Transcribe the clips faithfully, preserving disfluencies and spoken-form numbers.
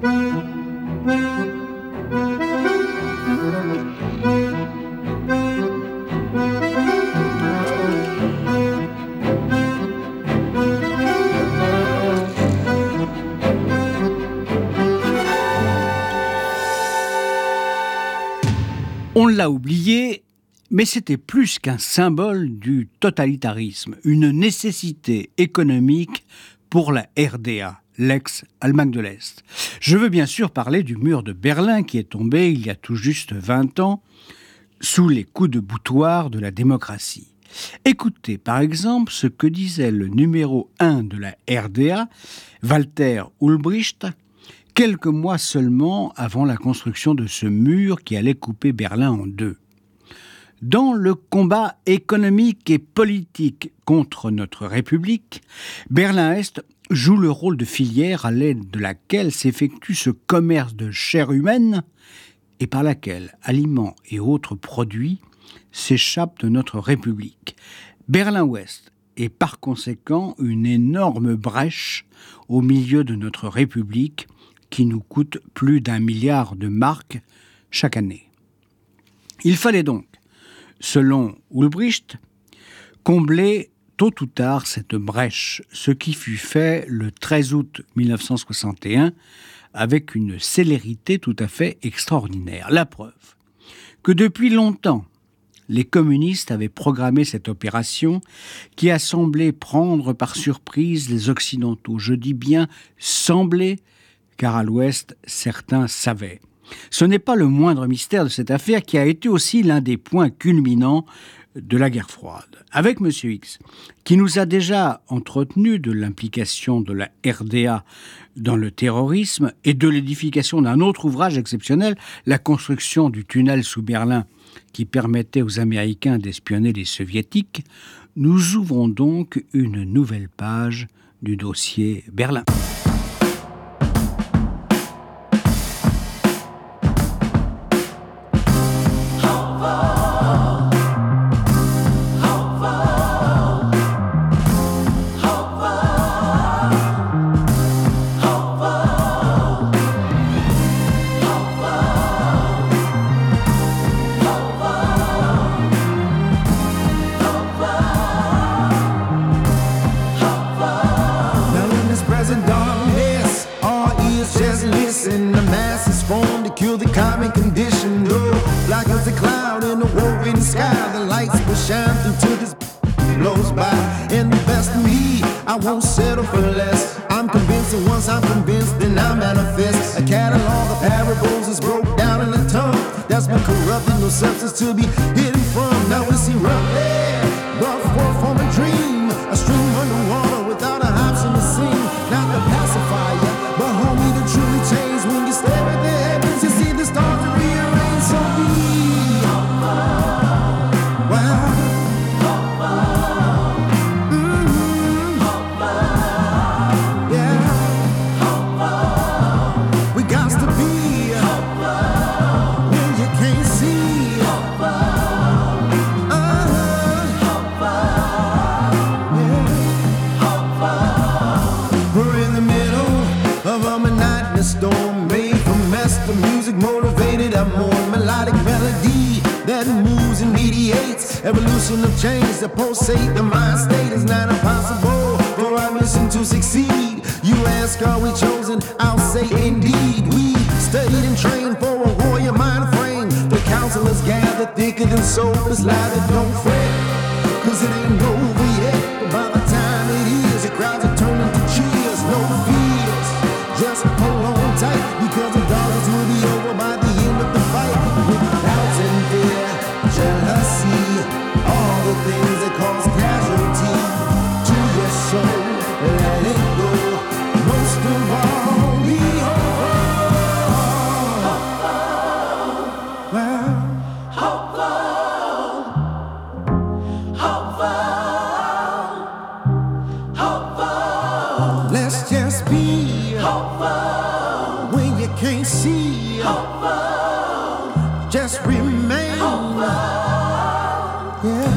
On l'a oublié, mais c'était plus qu'un symbole du totalitarisme, une nécessité économique pour la R D A, l'ex-Allemagne de l'Est. Je veux bien sûr parler du mur de Berlin qui est tombé il y a tout juste vingt ans, sous les coups de boutoir de la démocratie. Écoutez par exemple ce que disait le numéro un de la R D A, Walter Ulbricht, quelques mois seulement avant la construction de ce mur qui allait couper Berlin en deux. Dans le combat économique et politique contre notre République, Berlin-Est joue le rôle de filière à l'aide de laquelle s'effectue ce commerce de chair humaine et par laquelle aliments et autres produits s'échappent de notre République. Berlin-Ouest est par conséquent une énorme brèche au milieu de notre République qui nous coûte plus d'un milliard de marks chaque année. Il fallait donc, selon Ulbricht, combler tôt ou tard cette brèche, ce qui fut fait le treize août mille neuf cent soixante et un avec une célérité tout à fait extraordinaire. La preuve que depuis longtemps, les communistes avaient programmé cette opération qui a semblé prendre par surprise les Occidentaux. Je dis bien « semblé », car à l'Ouest, certains savaient. Ce n'est pas le moindre mystère de cette affaire qui a été aussi l'un des points culminants de la guerre froide. Avec M. X, qui nous a déjà entretenu de l'implication de la R D A dans le terrorisme et de l'édification d'un autre ouvrage exceptionnel, la construction du tunnel sous Berlin qui permettait aux Américains d'espionner les Soviétiques, nous ouvrons donc une nouvelle page du dossier Berlin. Shine through till this blows by. And the best of me, I won't settle for less. I'm convinced that once I'm convinced, then I manifest. A catalog of parables is broke down in a tongue that's been corrupted, no substance to be hidden from. Now we see rough air, rough work from a dream, a stream underwater without a option to sing. Not the pacifier, but homie, the truly change when you stare at the heavens, you see the stars that rearrange. So be storm made from mess. The music motivated a more melodic melody that moves and mediates evolution of change that pulsate. The mind state is not impossible for our mission to succeed. You ask, are we chosen? I'll say indeed. We studied and trained for a warrior mind frame. The counselors gather thicker than soap. It's live and don't fret, cause it ain't over yet. But by the time it is, the crowds are turning to cheers. No fears, just hold on tight, because the dollars will be over by the end of the fight. With doubts and fear, jealousy, all the things that cause casualty to your soul. Let it go, most of all, be hopeful. Well, hopeful, hopeful, hopeful. Let's just be hopeful when you can't see. Hopeful, just remain hopeful. Yeah.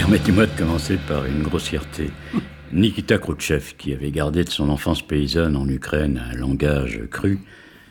Permettez-moi de commencer par une grossièreté. Nikita Khrouchtchev, qui avait gardé de son enfance paysanne en Ukraine un langage cru,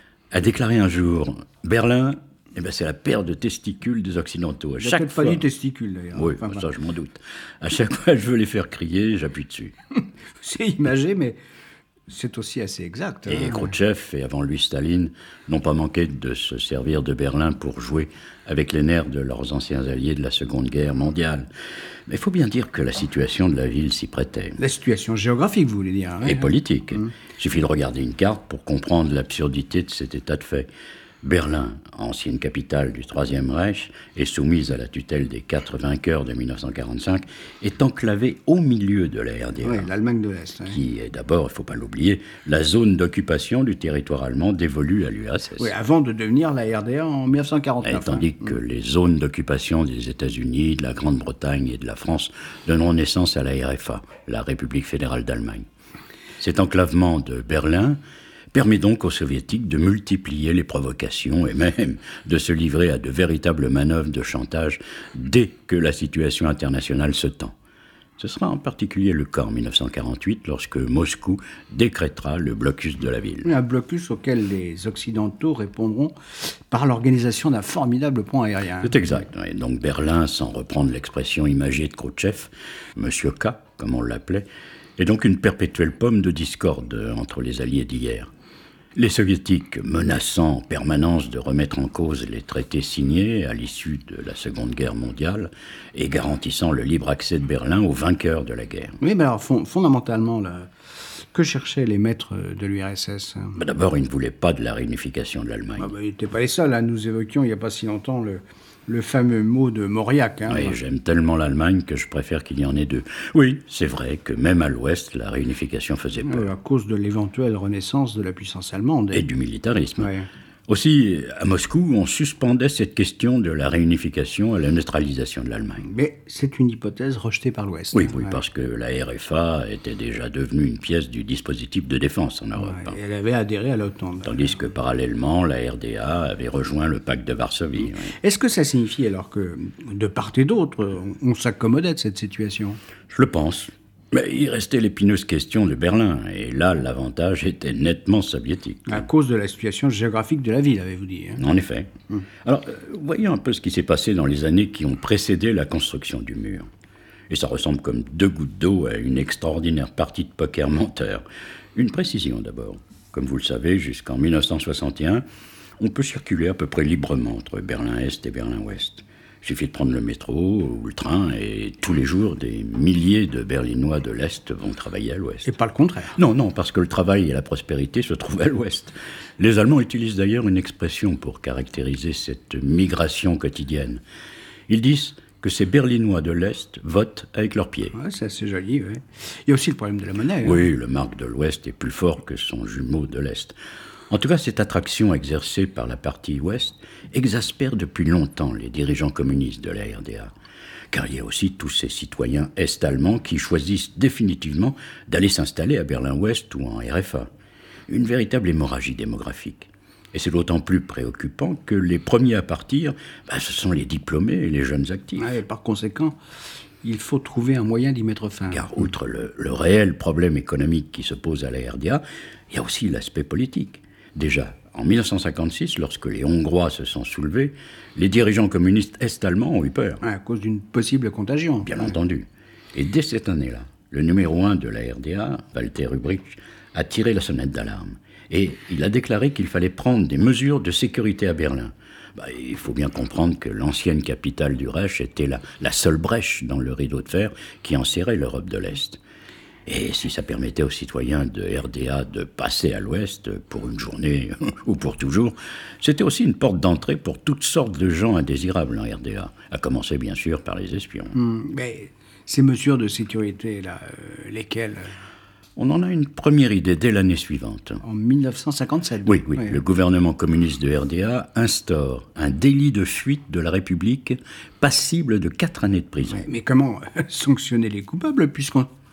a déclaré un jour « Berlin, eh ben, c'est la paire de testicules des Occidentaux. À chaque peut-être fois... pas du testicule, d'ailleurs. Oui, Enfin, ça, je m'en doute. À chaque fois que je veux les faire crier, j'appuie dessus. » C'est imagé, mais c'est aussi assez exact. Et hein. Khrouchtchev, et avant lui Staline, n'ont pas manqué de se servir de Berlin pour jouer avec les nerfs de leurs anciens alliés de la Seconde Guerre mondiale. Mais il faut bien dire que la situation de la ville s'y prêtait. La situation géographique, vous voulez dire. hein. Et politique. Mmh. Il suffit de regarder une carte pour comprendre l'absurdité de cet état de fait. Berlin, ancienne capitale du Troisième Reich, et soumise à la tutelle des quatre vainqueurs de mille neuf cent quarante-cinq, est enclavée au milieu de la R D A. Oui, l'Allemagne de l'Est. hein. Qui est d'abord, il ne faut pas l'oublier, la zone d'occupation du territoire allemand dévolue à l'U R S S. Oui, avant de devenir la R D A en mille neuf cent Et quarante-neuf. tandis hein. que les zones d'occupation des États-Unis, de la Grande-Bretagne et de la France donneront naissance à la R F A, la République fédérale d'Allemagne. Cet enclavement de Berlin permet donc aux soviétiques de multiplier les provocations et même de se livrer à de véritables manœuvres de chantage dès que la situation internationale se tend. Ce sera en particulier le cas en mille neuf cent quarante-huit lorsque Moscou décrétera le blocus de la ville. Un blocus auquel les Occidentaux répondront par l'organisation d'un formidable pont aérien. C'est exact. Et donc Berlin, sans reprendre l'expression imagée de Khrouchtchev, Monsieur K, comme on l'appelait, est donc une perpétuelle pomme de discorde entre les alliés d'hier. Les soviétiques menaçant en permanence de remettre en cause les traités signés à l'issue de la Seconde Guerre mondiale et garantissant le libre accès de Berlin aux vainqueurs de la guerre. Oui, mais alors fond- fondamentalement, là, que cherchaient les maîtres de l'U R S S hein Ben d'abord, ils ne voulaient pas de la réunification de l'Allemagne. ah ben, Ils n'étaient pas les seuls. hein. Nous évoquions il n'y a pas si longtemps le, le fameux mot de Mauriac. Hein. Oui, j'aime tellement l'Allemagne que je préfère qu'il y en ait deux. Oui, c'est vrai que même à l'Ouest, la réunification faisait peur. Euh, à cause de l'éventuelle renaissance de la puissance allemande. Et du militarisme. Ouais. Aussi, à Moscou, on suspendait cette question de la réunification à la neutralisation de l'Allemagne. Mais c'est une hypothèse rejetée par l'Ouest. Oui, oui, Ouais. parce que la R F A était déjà devenue une pièce du dispositif de défense en Europe. Ouais, et elle avait adhéré à l'OTAN. Tandis que parallèlement, la R D A avait rejoint le pacte de Varsovie. oui. Est-ce que ça signifie alors que, de part et d'autre, on, on s'accommodait de cette situation? Je le pense. Mais il restait l'épineuse question de Berlin, et là, l'avantage était nettement soviétique. À cause de la situation géographique de la ville, avez-vous dit hein? En effet. Alors, euh, voyons un peu ce qui s'est passé dans les années qui ont précédé la construction du mur. Et ça ressemble comme deux gouttes d'eau à une extraordinaire partie de poker menteur. Une précision d'abord. Comme vous le savez, jusqu'en mille neuf cent soixante et un, on peut circuler à peu près librement entre Berlin-Est et Berlin-Ouest. Il suffit de prendre le métro ou le train et tous les jours, des milliers de Berlinois de l'Est vont travailler à l'Ouest. Et pas le contraire. Non, non, parce que le travail et la prospérité se trouvent à l'Ouest. Les Allemands utilisent d'ailleurs une expression pour caractériser cette migration quotidienne. Ils disent que ces Berlinois de l'Est votent avec leurs pieds. Ouais, c'est assez joli. Ouais. Il y a aussi le problème de la monnaie. hein. Oui, le marque de l'Ouest est plus fort que son jumeau de l'Est. En tout cas, cette attraction exercée par la partie Ouest exaspère depuis longtemps les dirigeants communistes de la R D A. Car il y a aussi tous ces citoyens est-allemands qui choisissent définitivement d'aller s'installer à Berlin-Ouest ou en R F A. Une véritable hémorragie démographique. Et c'est d'autant plus préoccupant que les premiers à partir, bah, ce sont les diplômés et les jeunes actifs. Ouais, par conséquent, il faut trouver un moyen d'y mettre fin. Car outre le, le réel problème économique qui se pose à la R D A, il y a aussi l'aspect politique. Déjà, en mille neuf cent cinquante-six, lorsque les Hongrois se sont soulevés, les dirigeants communistes est-allemands ont eu peur. Ouais, à cause d'une possible contagion. Bien entendu. Et dès cette année-là, le numéro un de la R D A, Walter Ulbricht, a tiré la sonnette d'alarme. Et il a déclaré qu'il fallait prendre des mesures de sécurité à Berlin. Bah, il faut bien comprendre que l'ancienne capitale du Reich était la, la seule brèche dans le rideau de fer qui enserrait l'Europe de l'Est. Et si ça permettait aux citoyens de R D A de passer à l'Ouest pour une journée ou pour toujours, c'était aussi une porte d'entrée pour toutes sortes de gens indésirables en R D A, à commencer bien sûr par les espions. Hum, mais ces mesures de sécurité, là, euh, lesquelles On en a une première idée dès l'année suivante. En mille neuf cent cinquante-sept. Oui, oui, Ouais. le gouvernement communiste de R D A instaure un délit de fuite de la République passible de quatre années de prison. Ouais, mais comment sanctionner les coupables, puisqu'on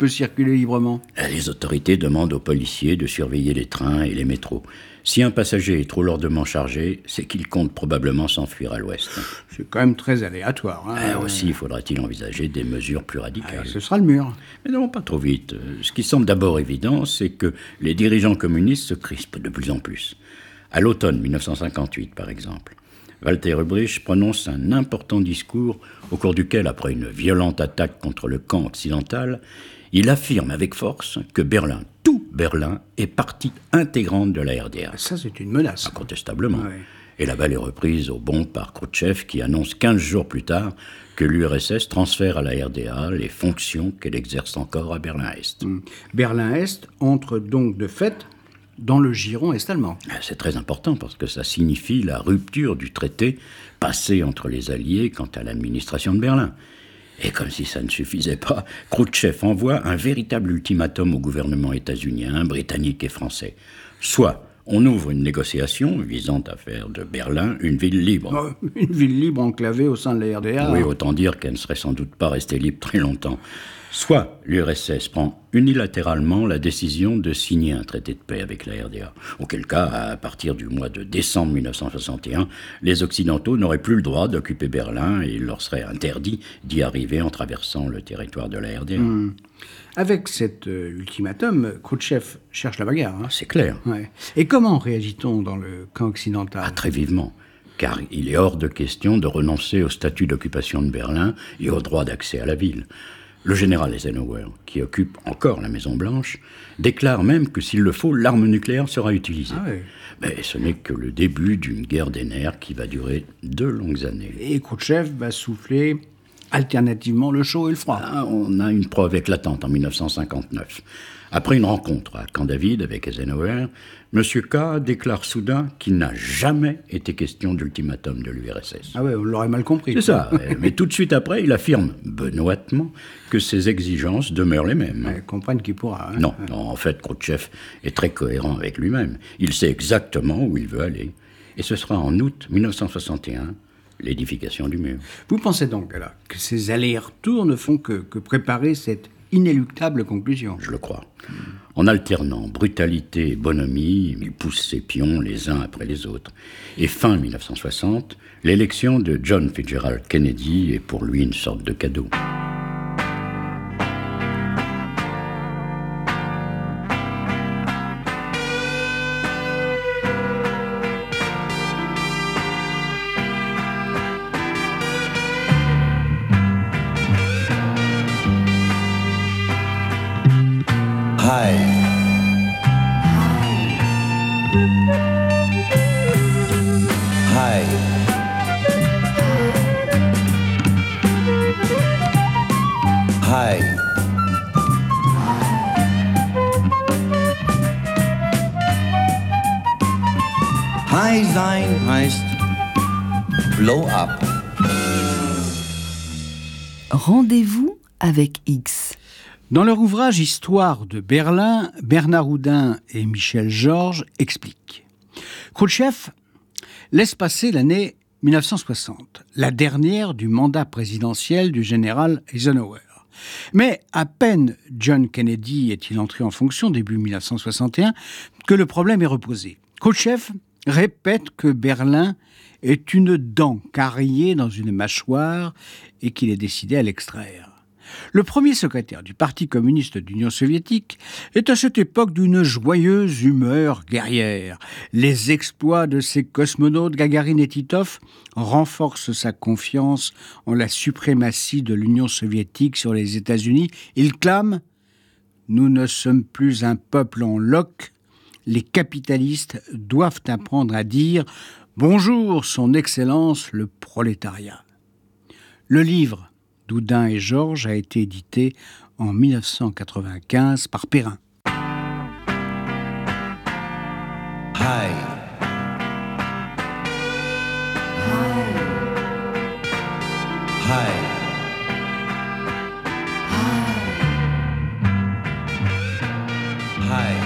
peut circuler librement? Les autorités demandent aux policiers de surveiller les trains et les métros. Si un passager est trop lourdement chargé, c'est qu'il compte probablement s'enfuir à l'ouest. C'est quand même très aléatoire. Hein. Ah, aussi, faudra-t-il envisager des mesures plus radicales. Ah, ce sera le mur. Mais non, pas trop vite. Ce qui semble d'abord évident, c'est que les dirigeants communistes se crispent de plus en plus. À l'automne mille neuf cent cinquante-huit, par exemple, Walter Ulbricht prononce un important discours au cours duquel, après une violente attaque contre le camp occidental, il affirme avec force que Berlin, tout Berlin, est partie intégrante de la R D A. Ça, c'est une menace. Incontestablement. Ouais. Et la balle est reprise au bond par Khrouchtchev, qui annonce quinze jours plus tard que l'U R S S transfère à la R D A les fonctions qu'elle exerce encore à Berlin-Est. Mmh. Berlin-Est entre donc de fait dans le giron est-allemand. C'est très important parce que ça signifie la rupture du traité passé entre les Alliés quant à l'administration de Berlin. Et comme si ça ne suffisait pas, Khrouchtchev envoie un véritable ultimatum au gouvernement états-unien, britannique et français. Soit on ouvre une négociation visant à faire de Berlin une ville libre. Oh, une ville libre enclavée au sein de la R D A. Oui, autant dire qu'elle ne serait sans doute pas restée libre très longtemps. Soit l'U R S S prend unilatéralement la décision de signer un traité de paix avec la R D A. Auquel cas, à partir du mois de décembre mille neuf cent soixante et un, les Occidentaux n'auraient plus le droit d'occuper Berlin et il leur serait interdit d'y arriver en traversant le territoire de la R D A. Mmh. Avec cet euh, ultimatum, Khrouchtchev cherche la bagarre. Hein. C'est clair. Ouais. Et comment réagit-on dans le camp occidental? Ah, très vivement. Car il est hors de question de renoncer au statut d'occupation de Berlin et au droit d'accès à la ville. Le général Eisenhower, qui occupe encore la Maison-Blanche, déclare même que s'il le faut, l'arme nucléaire sera utilisée. Ah ouais. Mais ce n'est que le début d'une guerre des nerfs qui va durer deux longues années. Et Khrouchtchev va souffler alternativement le chaud et le froid. Ah, on a une preuve éclatante en mille neuf cent cinquante-neuf. Après une rencontre à Camp David avec Eisenhower, M. K déclare soudain qu'il n'a jamais été question d'ultimatum de l'U R S S. Ah ouais, on l'aurait mal compris. C'est ça, mais tout de suite après, il affirme benoîtement que ses exigences demeurent les mêmes. Ouais, comprenne qui pourra. Hein. Non, non, en fait, Khrouchtchev est très cohérent avec lui-même. Il sait exactement où il veut aller. Et ce sera en août mille neuf cent soixante et un, l'édification du mur. Vous pensez donc alors, que ces allers-retours ne font que, que préparer cette inéluctable conclusion? Je le crois. En alternant brutalité et bonhomie, il pousse ses pions les uns après les autres. Et fin mille neuf cent soixante, l'élection de John Fitzgerald Kennedy est pour lui une sorte de cadeau. Hi. Hi. Hi. Hi sein heißt blow up. Rendez-vous avec X. Dans leur ouvrage Histoire de Berlin, Bernard Oudin et Michel Georges expliquent. Khrouchtchev laisse passer l'année mille neuf cent soixante, la dernière du mandat présidentiel du général Eisenhower. Mais à peine John Kennedy est-il entré en fonction, début mille neuf cent soixante et un, que le problème est reposé. Khrouchtchev répète que Berlin est une dent carriée dans une mâchoire et qu'il est décidé à l'extraire. Le premier secrétaire du Parti communiste d'Union soviétique est à cette époque d'une joyeuse humeur guerrière. Les exploits de ses cosmonautes Gagarine et Titov renforcent sa confiance en la suprématie de l'Union soviétique sur les États-Unis. Il clame « Nous ne sommes plus un peuple en loques. Les capitalistes doivent apprendre à dire « Bonjour, son Excellence, le prolétariat ». Le livre d'Oudin et Georges a été édité en mille neuf cent quatre-vingt-quinze par Perrin. Hi. Hi. Hi.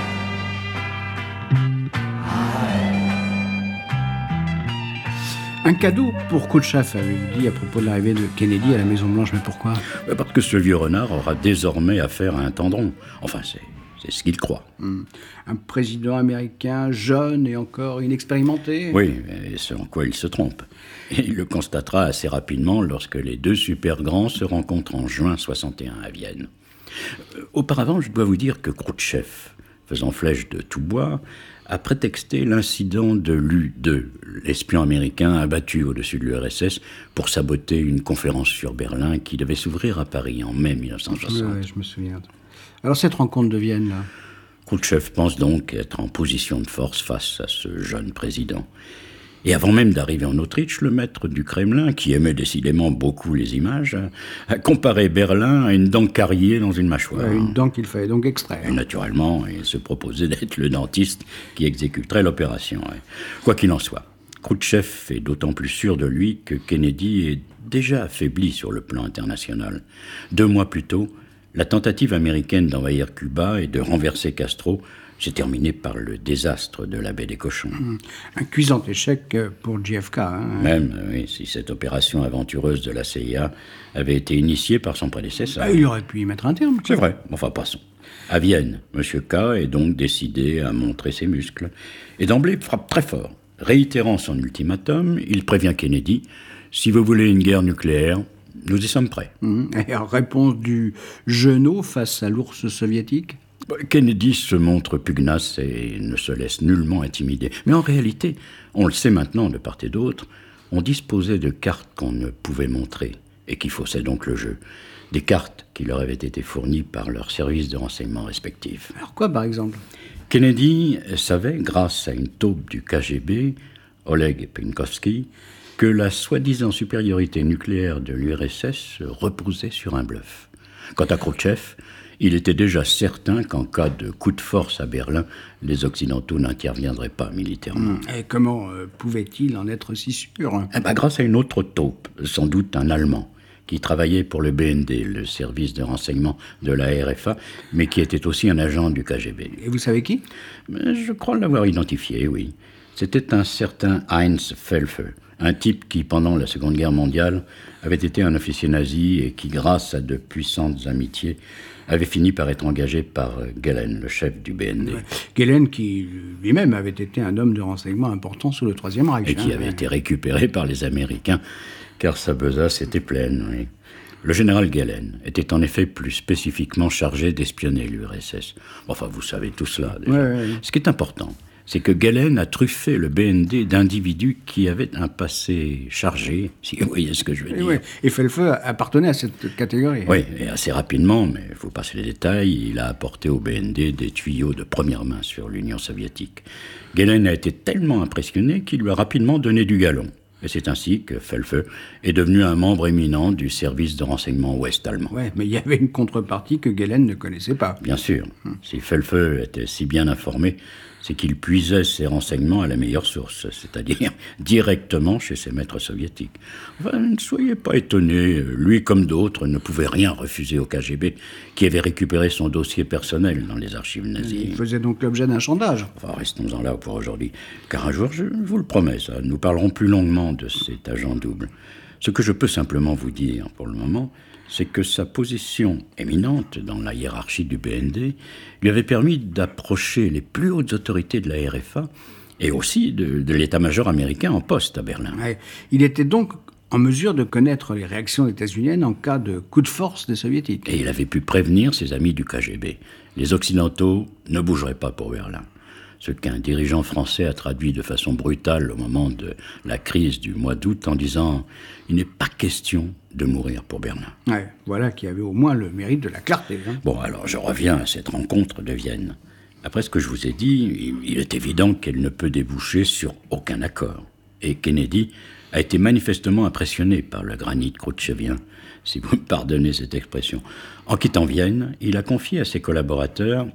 Un cadeau pour Khrouchtchev, avez-vous dit à propos de l'arrivée de Kennedy à la Maison-Blanche, mais pourquoi ? Parce que ce vieux renard aura désormais affaire à un tendron. Enfin, c'est, c'est ce qu'il croit. Hum. Un président américain jeune et encore inexpérimenté ? Oui, et c'est en quoi il se trompe. Et il le constatera assez rapidement lorsque les deux super grands se rencontrent en juin soixante et un à Vienne. Euh, auparavant, je dois vous dire que Khrouchtchev, faisant flèche de tout bois, a prétexté l'incident de l'U deux, l'espion américain abattu au-dessus de l'U R S S pour saboter une conférence sur Berlin qui devait s'ouvrir à Paris en mai mille neuf cent soixante. Oui, je me souviens. Alors cette rencontre de Vienne, là ? Khrouchtchev pense donc être en position de force face à ce jeune président. Et avant même d'arriver en Autriche, le maître du Kremlin, qui aimait décidément beaucoup les images, a comparé Berlin à une dent carriée dans une mâchoire. Euh, une dent qu'il fallait donc extraire. Et naturellement, il se proposait d'être le dentiste qui exécuterait l'opération. Quoi qu'il en soit, Khrouchtchev est d'autant plus sûr de lui que Kennedy est déjà affaibli sur le plan international. Deux mois plus tôt, la tentative américaine d'envahir Cuba et de renverser Castro s'est terminée par le désastre de la baie des Cochons. Mmh. Un cuisant échec pour J F K. Hein. Même, oui, si cette opération aventureuse de la C I A avait été initiée par son prédécesseur. Ah, il aurait pu y mettre un terme. C'est vrai, enfin passons. À Vienne, M. K est donc décidé à montrer ses muscles. Et d'emblée, frappe très fort. Réitérant son ultimatum, il prévient Kennedy « Si vous voulez une guerre nucléaire, nous y sommes prêts. Mmh. » Et en réponse du genou face à l'ours soviétique ? Kennedy se montre pugnace et ne se laisse nullement intimider. Mais en réalité, on le sait maintenant de part et d'autre, on disposait de cartes qu'on ne pouvait montrer et qui faussaient donc le jeu. Des cartes qui leur avaient été fournies par leurs services de renseignement respectifs. Alors quoi, par exemple ? Kennedy savait, grâce à une taupe du K G B, Oleg Penkovsky, que la soi-disant supériorité nucléaire de l'U R S S reposait sur un bluff. Quant à Khrouchtchev, il était déjà certain qu'en cas de coup de force à Berlin, les Occidentaux n'interviendraient pas militairement. Et comment euh, pouvait-il en être si sûr ? Eh ben, grâce à une autre taupe, sans doute un Allemand, qui travaillait pour le B N D, le service de renseignement de la R F A, mais qui était aussi un agent du K G B. Et vous savez qui ? Je crois l'avoir identifié, oui. C'était un certain Heinz Felfe, un type qui, pendant la Seconde Guerre mondiale, avait été un officier nazi et qui, grâce à de puissantes amitiés, avait fini par être engagé par Gehlen, le chef du B N D. Ouais. Gehlen, qui lui-même avait été un homme de renseignement important sous le Troisième Reich. Et qui hein, avait ouais. été récupéré par les Américains, car sa besace était pleine. Oui. Le général Gehlen était en effet plus spécifiquement chargé d'espionner l'U R S S. Enfin, vous savez tout cela, déjà. Ouais, ouais, ouais. Ce qui est important, c'est que Gehlen a truffé le B N D d'individus qui avaient un passé chargé, si vous voyez ce que je veux Et, dire. ouais. Et Felfe appartenait à cette catégorie. Oui, et assez rapidement, mais il faut passer les détails, il a apporté au B N D des tuyaux de première main sur l'Union soviétique. Gehlen a été tellement impressionné qu'il lui a rapidement donné du galon. Et c'est ainsi que Felfe est devenu un membre éminent du service de renseignement ouest-allemand. Ouais, mais il y avait une contrepartie que Gehlen ne connaissait pas. Bien sûr, si Felfe était si bien informé, c'est qu'il puisait ses renseignements à la meilleure source, c'est-à-dire directement chez ses maîtres soviétiques. Enfin, ne soyez pas étonnés, lui comme d'autres ne pouvait rien refuser au K G B, qui avait récupéré son dossier personnel dans les archives nazies. Il faisait donc l'objet d'un chantage. Enfin, restons-en là pour aujourd'hui, car un jour, je vous le promets, ça, nous parlerons plus longuement de cet agent double. Ce que je peux simplement vous dire pour le moment, c'est que sa position éminente dans la hiérarchie du B N D lui avait permis d'approcher les plus hautes autorités de la R F A et aussi de, de l'état-major américain en poste à Berlin. Ouais. Il était donc en mesure de connaître les réactions états-uniennes en cas de coup de force des soviétiques. Et il avait pu prévenir ses amis du K G B. Les Occidentaux ne bougeraient pas pour Berlin. Ce qu'un dirigeant français a traduit de façon brutale au moment de la crise du mois d'août en disant « Il n'est pas question de mourir pour Berlin ». Ouais, voilà qui avait au moins le mérite de la clarté. Hein. Bon, alors je reviens à cette rencontre de Vienne. Après ce que je vous ai dit, il est évident qu'elle ne peut déboucher sur aucun accord. Et Kennedy a été manifestement impressionné par le granit khrouchtchevien, si vous me pardonnez cette expression. En quittant Vienne, il a confié à ses collaborateurs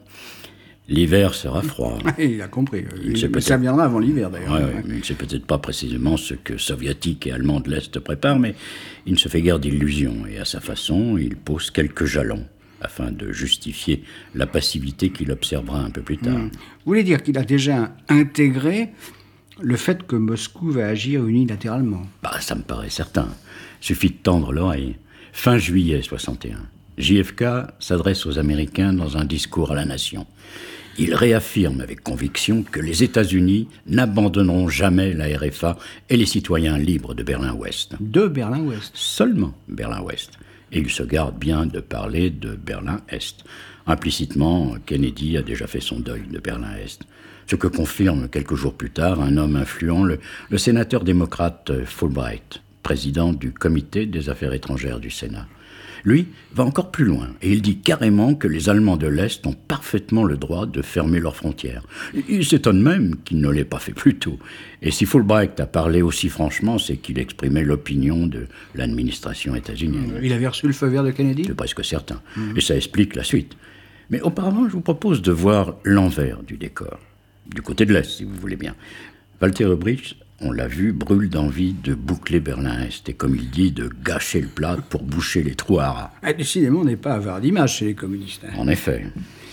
« L'hiver sera froid ». Il a compris. Il Il, ça viendra avant l'hiver, d'ailleurs. Ouais, ouais, il ne sait peut-être pas précisément ce que soviétiques et allemands de l'Est préparent, mais il ne se fait guère d'illusions. Et à sa façon, il pose quelques jalons afin de justifier la passivité qu'il observera un peu plus tard. Mmh. Vous voulez dire qu'il a déjà intégré le fait que Moscou va agir unilatéralement. Bah, ça me paraît certain. Suffit de tendre l'oreille. Fin juillet soixante et un, J F K s'adresse aux Américains dans un discours à la nation. Il réaffirme avec conviction que les États-Unis n'abandonneront jamais la R F A et les citoyens libres de Berlin-Ouest. De Berlin-Ouest. Seulement Berlin-Ouest. Et il se garde bien de parler de Berlin-Est. Implicitement, Kennedy a déjà fait son deuil de Berlin-Est. Ce que confirme quelques jours plus tard un homme influent, le, le sénateur démocrate Fulbright, président du Comité des Affaires étrangères du Sénat. Lui va encore plus loin et il dit carrément que les Allemands de l'Est ont parfaitement le droit de fermer leurs frontières. Il s'étonne même qu'il ne l'ait pas fait plus tôt. Et si Fulbright a parlé aussi franchement, c'est qu'il exprimait l'opinion de l'administration états-unienne. Il avait reçu le feu vert de Kennedy ? C'est presque certain. Mmh. Et ça explique la suite. Mais auparavant, je vous propose de voir l'envers du décor. Du côté de l'Est, si vous voulez bien. Walter Ulbricht, on l'a vu, brûle d'envie de boucler Berlin-Est et, comme il dit, de gâcher le plat pour boucher les trous à rats. Ah, décidément, on n'est pas avare d'image chez les communistes. Hein. En effet.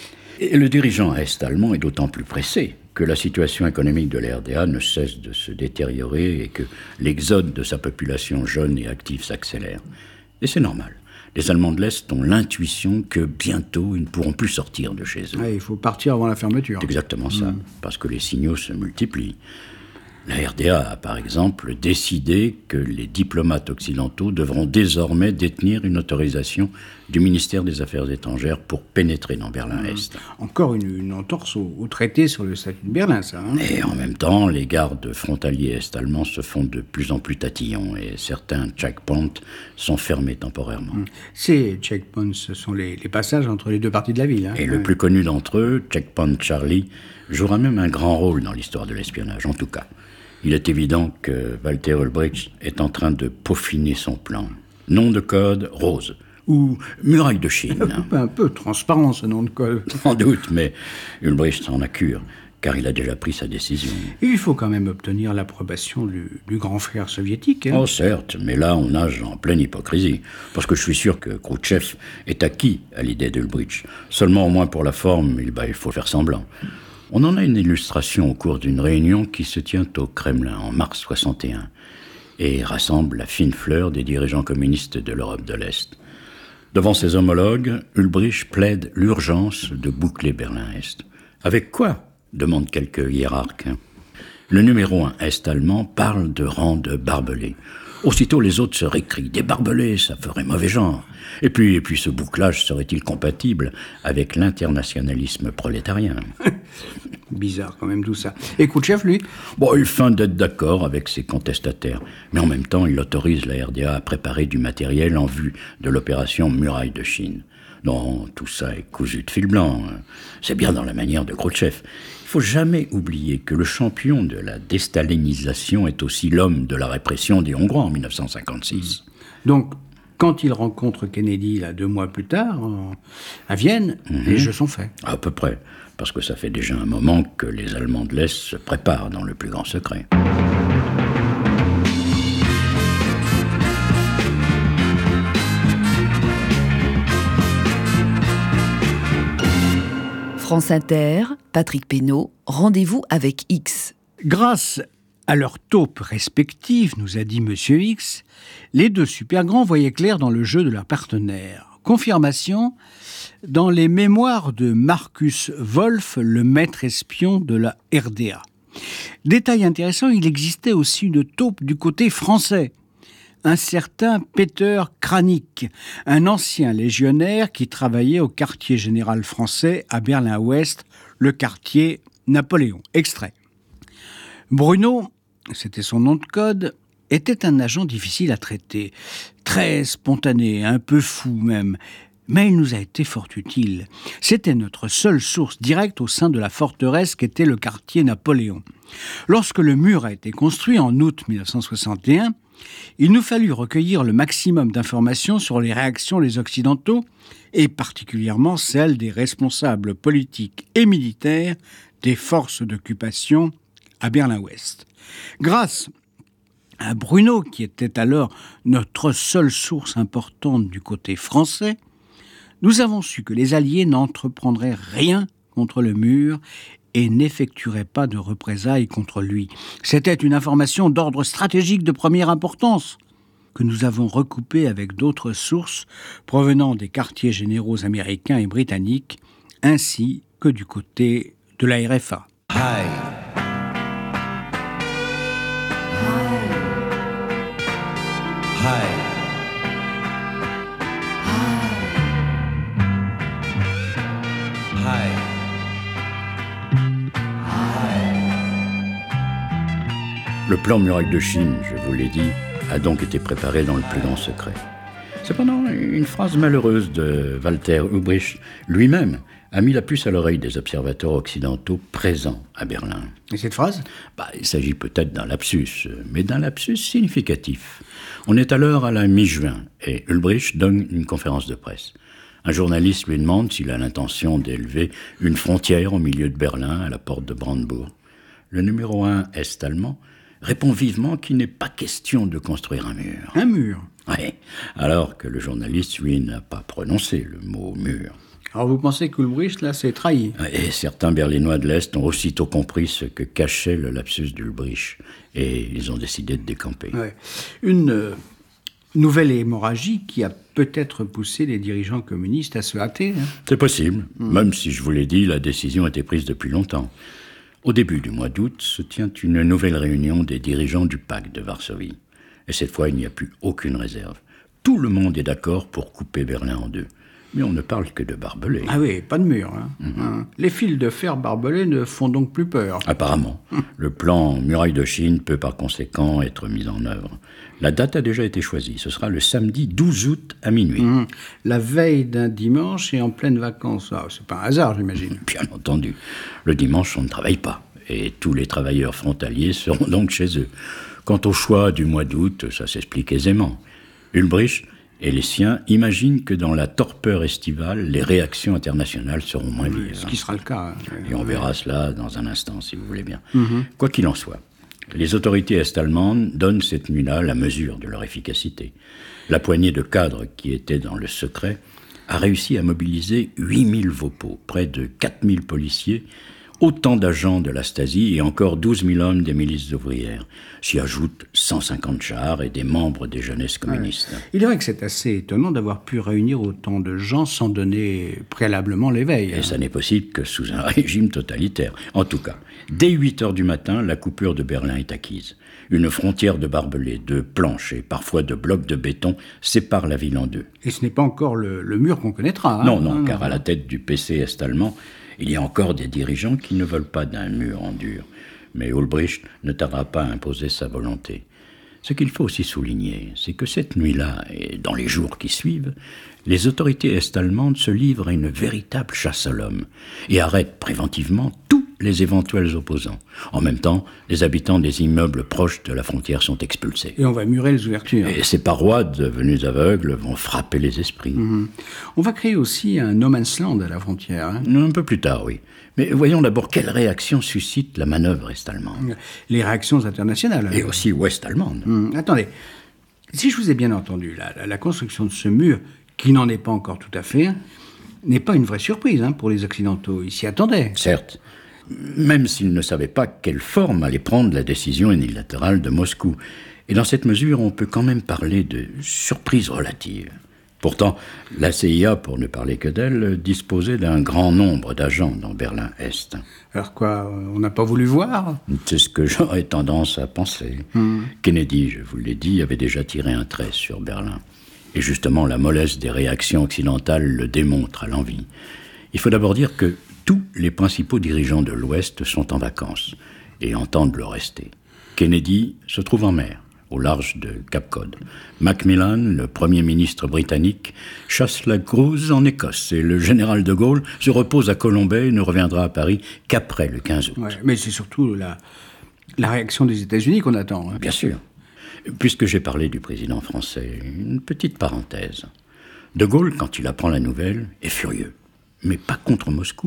Et le dirigeant est-allemand est d'autant plus pressé que la situation économique de la R D A ne cesse de se détériorer et que l'exode de sa population jeune et active s'accélère. Et c'est normal. Les Allemands de l'Est ont l'intuition que bientôt ils ne pourront plus sortir de chez eux. Ouais, il faut partir avant la fermeture. C'est exactement ça, mmh. parce que les signaux se multiplient. La R D A a, par exemple, décidé que les diplomates occidentaux devront désormais détenir une autorisation du ministère des Affaires étrangères pour pénétrer dans Berlin-Est. Mmh. Encore une, une entorse au, au traité sur le statut de Berlin, ça. Hein. Et en même temps, les gardes frontaliers est-allemands se font de plus en plus tatillons et certains checkpoints sont fermés temporairement. Mmh. Ces checkpoints, ce sont les, les passages entre les deux parties de la ville. Hein. Et ouais. le plus connu d'entre eux, Checkpoint Charlie, jouera même un grand rôle dans l'histoire de l'espionnage, en tout cas. Il est évident que Walter Ulbricht est en train de peaufiner son plan. Nom de code, Rose, ou Muraille de Chine. Un peu transparent, ce nom de code. Sans doute, mais Ulbricht s'en a cure, car il a déjà pris sa décision. Il faut quand même obtenir l'approbation du, du grand frère soviétique. Hein. Oh, certes, mais là, on nage en pleine hypocrisie, parce que je suis sûr que Khrouchtchev est acquis à l'idée d'Ulbricht. Seulement, au moins pour la forme, il, bah, il faut faire semblant. On en a une illustration au cours d'une réunion qui se tient au Kremlin en mars soixante et un et rassemble la fine fleur des dirigeants communistes de l'Europe de l'Est. Devant ses homologues, Ulbricht plaide l'urgence de boucler Berlin-Est. Avec quoi ? Demandent quelques hiérarques. Le numéro un est-allemand parle de rang de barbelés. Aussitôt, les autres se récrient. Des barbelés, ça ferait mauvais genre. Et puis, et puis ce bouclage serait-il compatible avec l'internationalisme prolétarien ? Bizarre quand même tout ça. Et Khrouchtchev, lui ? Bon, il feint d'être d'accord avec ses contestataires. Mais en même temps, il autorise la R D A à préparer du matériel en vue de l'opération Muraille de Chine. Non, tout ça est cousu de fil blanc. C'est bien dans la manière de Khrouchtchev. Il ne faut jamais oublier que le champion de la déstalinisation est aussi l'homme de la répression des Hongrois en dix-neuf cent cinquante-six. Donc, quand il rencontre Kennedy, là, deux mois plus tard, en, à Vienne, mm-hmm. les jeux sont faits. À peu près, parce que ça fait déjà un moment que les Allemands de l'Est se préparent dans le plus grand secret. France Inter, Patrick Pénaud, rendez-vous avec X. Grâce à leurs taupes respectives, nous a dit Monsieur X, les deux super grands voyaient clair dans le jeu de leur partenaire. Confirmation dans les mémoires de Marcus Wolf, le maître espion de la R D A. Détail intéressant, il existait aussi une taupe du côté français. Un certain Peter Kranik, un ancien légionnaire qui travaillait au quartier général français à Berlin-Ouest, le quartier Napoléon. Extrait. Bruno, c'était son nom de code, était un agent difficile à traiter, très spontané, un peu fou même, mais il nous a été fort utile. C'était notre seule source directe au sein de la forteresse qu'était le quartier Napoléon. Lorsque le mur a été construit en août dix-neuf cent soixante et un, il nous fallut recueillir le maximum d'informations sur les réactions des Occidentaux et particulièrement celles des responsables politiques et militaires des forces d'occupation à Berlin-Ouest. Grâce à Bruno, qui était alors notre seule source importante du côté français, nous avons su que les Alliés n'entreprendraient rien contre le mur et n'effectuerait pas de représailles contre lui. C'était une information d'ordre stratégique de première importance que nous avons recoupée avec d'autres sources provenant des quartiers généraux américains et britanniques, ainsi que du côté de la R F A. Hi. Hi. Hi. Le plan Muraille de Chine, je vous l'ai dit, a donc été préparé dans le plus grand secret. Cependant, une phrase malheureuse de Walter Ulbricht lui-même a mis la puce à l'oreille des observateurs occidentaux présents à Berlin. Et cette phrase ? Bah, il s'agit peut-être d'un lapsus, mais d'un lapsus significatif. On est alors à la mi-juin et Ulbricht donne une conférence de presse. Un journaliste lui demande s'il a l'intention d'élever une frontière au milieu de Berlin, à la porte de Brandebourg. Le numéro un est-allemand répond vivement qu'il n'est pas question de construire un mur. Un mur ? Oui, alors que le journaliste, lui, n'a pas prononcé le mot « mur ». Alors vous pensez qu'Ulbricht, là, s'est trahi ? Et certains Berlinois de l'Est ont aussitôt compris ce que cachait le lapsus d'Ulbricht, et ils ont décidé de décamper. Ouais. Une euh, nouvelle hémorragie qui a peut-être poussé les dirigeants communistes à se hâter. Hein. C'est possible, mmh. même si je vous l'ai dit, la décision a été prise depuis longtemps. Au début du mois d'août se tient une nouvelle réunion des dirigeants du pacte de Varsovie. Et cette fois, il n'y a plus aucune réserve. Tout le monde est d'accord pour couper Berlin en deux. Mais on ne parle que de barbelés. Ah oui, pas de mur. Hein. Mm-hmm. Hein. Les fils de fer barbelés ne font donc plus peur. Apparemment. Mm. Le plan Muraille de Chine peut par conséquent être mis en œuvre. La date a déjà été choisie. Ce sera le samedi douze août à minuit. Mm. La veille d'un dimanche et en pleine vacances. Ah, c'est pas un hasard, j'imagine. Bien entendu. Le dimanche, on ne travaille pas. Et tous les travailleurs frontaliers seront donc chez eux. Quant au choix du mois d'août, ça s'explique aisément. Ulbricht et les siens imaginent que dans la torpeur estivale, les réactions internationales seront moins vives. Ce qui sera le cas. Hein. Et on verra cela dans un instant, si vous voulez bien. Mm-hmm. Quoi qu'il en soit, les autorités est-allemandes donnent cette nuit-là la mesure de leur efficacité. La poignée de cadres qui étaient dans le secret a réussi à mobiliser huit mille Vopos, près de quatre mille policiers, autant d'agents de la Stasi et encore douze mille hommes des milices ouvrières. S'y ajoutent cent cinquante chars et des membres des jeunesses communistes. Ouais. Il est vrai que c'est assez étonnant d'avoir pu réunir autant de gens sans donner préalablement l'éveil. Et hein. ça n'est possible que sous un régime totalitaire. En tout cas, dès huit heures du matin, la coupure de Berlin est acquise. Une frontière de barbelés, de planches et parfois de blocs de béton sépare la ville en deux. Et ce n'est pas encore le, le mur qu'on connaîtra. Hein. Non, non, non, car non. À la tête du P C est-allemand, il y a encore des dirigeants qui ne veulent pas d'un mur en dur. Mais Ulbricht ne tardera pas à imposer sa volonté. Ce qu'il faut aussi souligner, c'est que cette nuit-là, et dans les jours qui suivent, les autorités est-allemandes se livrent à une véritable chasse à l'homme et arrêtent préventivement tous les éventuels opposants. En même temps, les habitants des immeubles proches de la frontière sont expulsés. Et on va murer les ouvertures. Et ces parois devenues aveugles vont frapper les esprits. Mmh. On va créer aussi un no man's land à la frontière. Hein. Un peu plus tard, oui. Mais voyons d'abord quelle réaction suscite la manœuvre est-allemande. Les réactions internationales. Et aussi ouest-allemandes. Mmh. Attendez, si je vous ai bien entendu, la, la, la construction de ce mur, qui n'en est pas encore tout à fait, n'est pas une vraie surprise hein, pour les Occidentaux. Ils s'y attendaient. Certes, même s'ils ne savaient pas quelle forme allait prendre la décision unilatérale de Moscou. Et dans cette mesure, on peut quand même parler de surprise relative. Pourtant, la C I A, pour ne parler que d'elle, disposait d'un grand nombre d'agents dans Berlin-Est. Alors quoi, on n'a pas voulu voir ? C'est ce que j'aurais tendance à penser. Mmh. Kennedy, je vous l'ai dit, avait déjà tiré un trait sur Berlin. Et justement, la mollesse des réactions occidentales le démontre à l'envi. Il faut d'abord dire que tous les principaux dirigeants de l'Ouest sont en vacances et entendent le rester. Kennedy se trouve en mer, au large de Cap Cod. Macmillan, le Premier ministre britannique, chasse la grouse en Écosse et le général de Gaulle se repose à Colombey et ne reviendra à Paris qu'après le quinze août. Ouais, mais c'est surtout la, la réaction des États-Unis qu'on attend. Hein. Bien sûr. Puisque j'ai parlé du président français, une petite parenthèse. De Gaulle, quand il apprend la nouvelle, est furieux. Mais pas contre Moscou,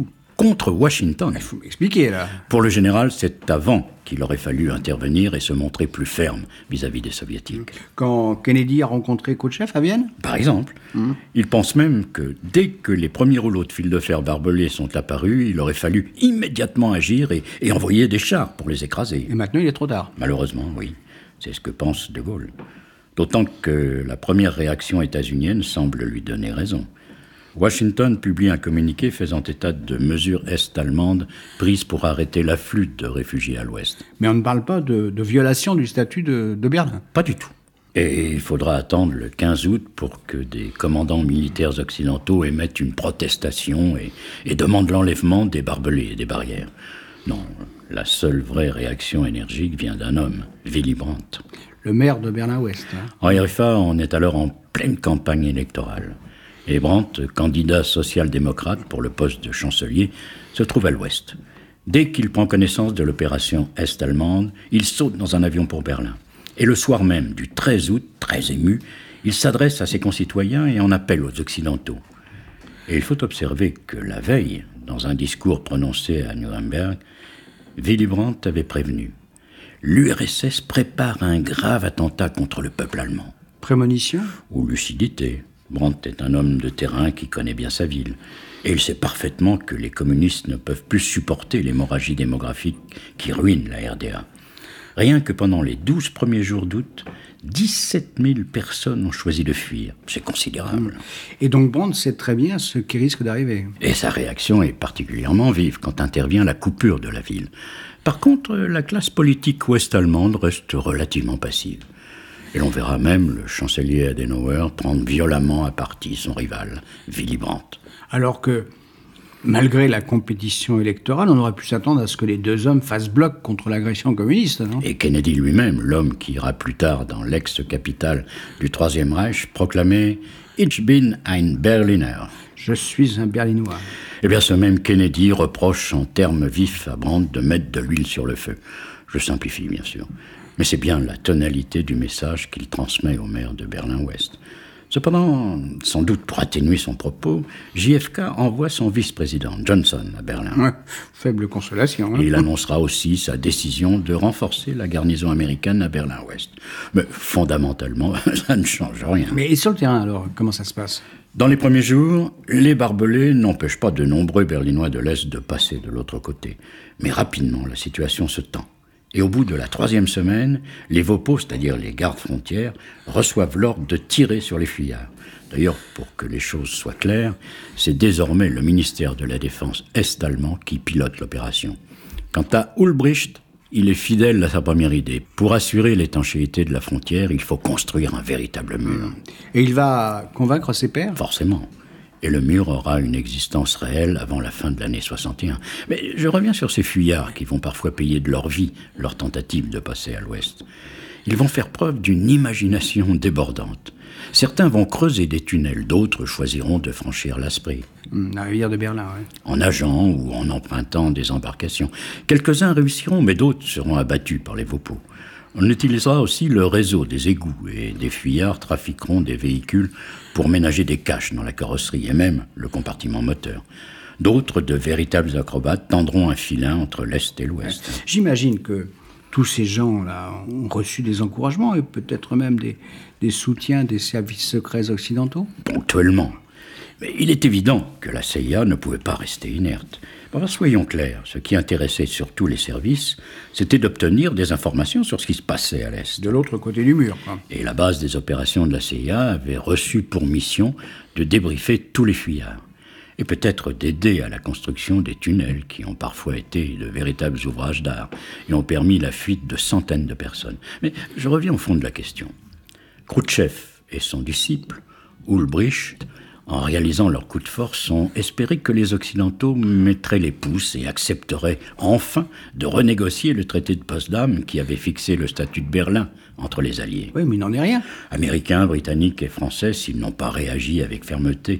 contre Washington. Il faut m'expliquer, là. Pour le général, c'est avant qu'il aurait fallu intervenir et se montrer plus ferme vis-à-vis des Soviétiques. Quand Kennedy a rencontré Khrouchtchev à Vienne ? Par exemple, mmh. il pense même que dès que les premiers rouleaux de fil de fer barbelés sont apparus, il aurait fallu immédiatement agir et, et envoyer des chars pour les écraser. Et maintenant, il est trop tard. Malheureusement, oui. C'est ce que pense De Gaulle. D'autant que la première réaction états-unienne semble lui donner raison. Washington publie un communiqué faisant état de mesures est-allemandes prises pour arrêter l'afflux de réfugiés à l'ouest. Mais on ne parle pas de, de violation du statut de, de Berlin. Pas du tout. Et il faudra attendre le quinze août pour que des commandants militaires occidentaux émettent une protestation et, et demandent l'enlèvement des barbelés et des barrières. Non, la seule vraie réaction énergique vient d'un homme, Willy Brandt. Le maire de Berlin-Ouest. Hein. En R F A, on est alors en pleine campagne électorale. Et Brandt, candidat social-démocrate pour le poste de chancelier, se trouve à l'ouest. Dès qu'il prend connaissance de l'opération est-allemande, il saute dans un avion pour Berlin. Et le soir même du treize août, très ému, il s'adresse à ses concitoyens et en appelle aux Occidentaux. Et il faut observer que la veille, dans un discours prononcé à Nuremberg, Willy Brandt avait prévenu « L'U R S S prépare un grave attentat contre le peuple allemand. » Prémonition ? Ou lucidité. Brandt est un homme de terrain qui connaît bien sa ville. Et il sait parfaitement que les communistes ne peuvent plus supporter l'hémorragie démographique qui ruine la R D A. Rien que pendant les douze premiers jours d'août, dix-sept mille personnes ont choisi de fuir. C'est considérable. Et donc Brandt sait très bien ce qui risque d'arriver. Et sa réaction est particulièrement vive quand intervient la coupure de la ville. Par contre, la classe politique ouest-allemande reste relativement passive. Et l'on verra même le chancelier Adenauer prendre violemment à partie son rival, Willy Brandt. Alors que, malgré la compétition électorale, on aurait pu s'attendre à ce que les deux hommes fassent bloc contre l'agression communiste, non ? Et Kennedy lui-même, l'homme qui ira plus tard dans l'ex-capitale du Troisième Reich, proclamait « Ich bin ein Berliner ». Je suis un Berlinois. Eh bien, ce même Kennedy reproche en termes vifs à Brandt de mettre de l'huile sur le feu. Je simplifie, bien sûr. Mais c'est bien la tonalité du message qu'il transmet au maire de Berlin-Ouest. Cependant, sans doute pour atténuer son propos, J F K envoie son vice-président, Johnson, à Berlin. Ouais, faible consolation. Hein. Et il annoncera aussi sa décision de renforcer la garnison américaine à Berlin-Ouest. Mais fondamentalement, ça ne change rien. Mais et sur le terrain, alors, comment ça se passe ? Dans les premiers jours, les barbelés n'empêchent pas de nombreux Berlinois de l'Est de passer de l'autre côté. Mais rapidement, la situation se tend. Et au bout de la troisième semaine, les Vopos, c'est-à-dire les gardes frontières, reçoivent l'ordre de tirer sur les fuyards. D'ailleurs, pour que les choses soient claires, c'est désormais le ministère de la Défense est-allemand qui pilote l'opération. Quant à Ulbricht, il est fidèle à sa première idée. Pour assurer l'étanchéité de la frontière, il faut construire un véritable mur. Et il va convaincre ses pairs ? Forcément. Et le mur aura une existence réelle avant la fin de l'année soixante et un. Mais je reviens sur ces fuyards qui vont parfois payer de leur vie leur tentative de passer à l'ouest. Ils vont faire preuve d'une imagination débordante. Certains vont creuser des tunnels, d'autres choisiront de franchir l'Aspree. La rivière de Berlin, oui. En nageant ou en empruntant des embarcations. Quelques-uns réussiront, mais d'autres seront abattus par les Vopos. On utilisera aussi le réseau des égouts et des fuyards trafiqueront des véhicules pour ménager des caches dans la carrosserie et même le compartiment moteur. D'autres, de véritables acrobates, tendront un filin entre l'Est et l'Ouest. Ouais. J'imagine que tous ces gens-là ont reçu des encouragements et peut-être même des, des soutiens des services secrets occidentaux. Ponctuellement. Mais il est évident que la C I A ne pouvait pas rester inerte. Alors, soyons clairs, ce qui intéressait surtout les services, c'était d'obtenir des informations sur ce qui se passait à l'Est. De l'autre côté du mur, quoi. Et la base des opérations de la C I A avait reçu pour mission de débriefer tous les fuyards. Et peut-être d'aider à la construction des tunnels qui ont parfois été de véritables ouvrages d'art et ont permis la fuite de centaines de personnes. Mais je reviens au fond de la question. Khrouchtchev et son disciple, Ulbricht, en réalisant leur coup de force, ont espéré que les Occidentaux mettraient les pouces et accepteraient enfin de renégocier le traité de Potsdam qui avait fixé le statut de Berlin entre les Alliés. Oui, mais il n'en est rien. Américains, Britanniques et Français, s'ils n'ont pas réagi avec fermeté,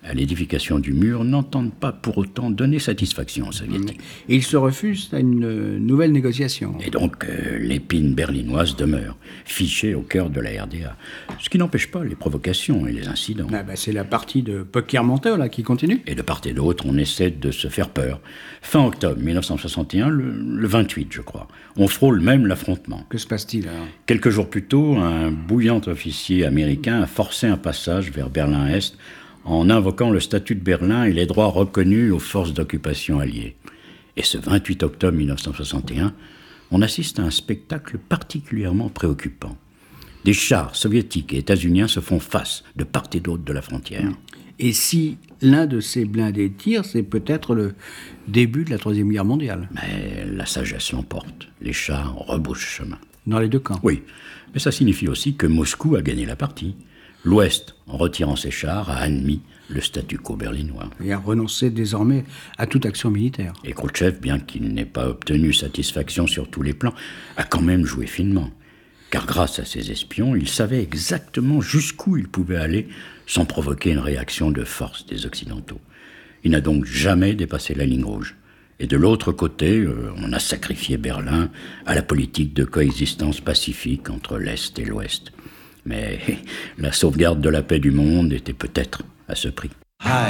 à l'édification du mur n'entendent pas pour autant donner satisfaction aux soviétiques. Et ils se refusent à une nouvelle négociation. Et donc, euh, l'épine berlinoise demeure, fichée au cœur de la R D A. Ce qui n'empêche pas les provocations et les incidents. Ah bah, c'est la partie de poker-menteur là qui continue. Et de part et d'autre, on essaie de se faire peur. Fin octobre mille neuf cent soixante et un, le, le vingt-huit, je crois, on frôle même l'affrontement. Que se passe-t-il alors ? Quelques jours plus tôt, un bouillant officier américain a forcé un passage vers Berlin-Est en invoquant le statut de Berlin et les droits reconnus aux forces d'occupation alliées. Et ce vingt-huit octobre mille neuf cent soixante et un, on assiste à un spectacle particulièrement préoccupant. Des chars soviétiques et états-uniens se font face de part et d'autre de la frontière. Et si l'un de ces blindés tire, c'est peut-être le début de la Troisième Guerre mondiale. Mais la sagesse l'emporte. Les chars rebroussent chemin. Dans les deux camps. Oui, mais ça signifie aussi que Moscou a gagné la partie. L'Ouest, en retirant ses chars, a admis le statu quo berlinois. Et a renoncé désormais à toute action militaire. Et Khrouchtchev, bien qu'il n'ait pas obtenu satisfaction sur tous les plans, a quand même joué finement. Car grâce à ses espions, il savait exactement jusqu'où il pouvait aller sans provoquer une réaction de force des Occidentaux. Il n'a donc jamais dépassé la ligne rouge. Et de l'autre côté, euh, on a sacrifié Berlin à la politique de coexistence pacifique entre l'Est et l'Ouest. Mais la sauvegarde de la paix du monde était peut-être à ce prix. Hi.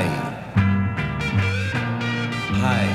Hi.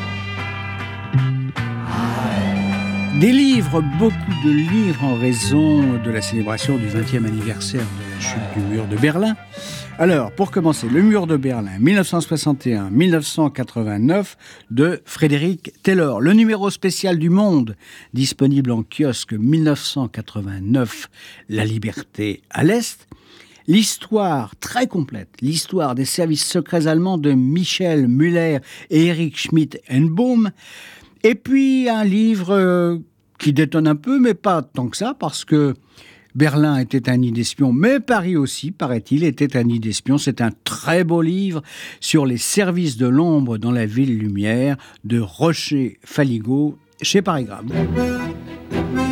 Des livres, beaucoup de livres en raison de la célébration du vingtième anniversaire de la chute du mur de Berlin. Alors, pour commencer, le mur de Berlin, mille neuf cent soixante et un à mille neuf cent quatre-vingt-neuf, de Frédéric Taylor. Le numéro spécial du Monde, disponible en kiosque mille neuf cent quatre-vingt-neuf, La liberté à l'Est. L'histoire très complète, l'histoire des services secrets allemands de Michel Müller et Erich Schmidt-Enbohm. Et puis un livre euh, qui détonne un peu, mais pas tant que ça, parce que Berlin était un nid d'espions, mais Paris aussi, paraît-il, était un nid d'espions. C'est un très beau livre sur les services de l'ombre dans la ville lumière de Rocher Faligot chez Paris Grab.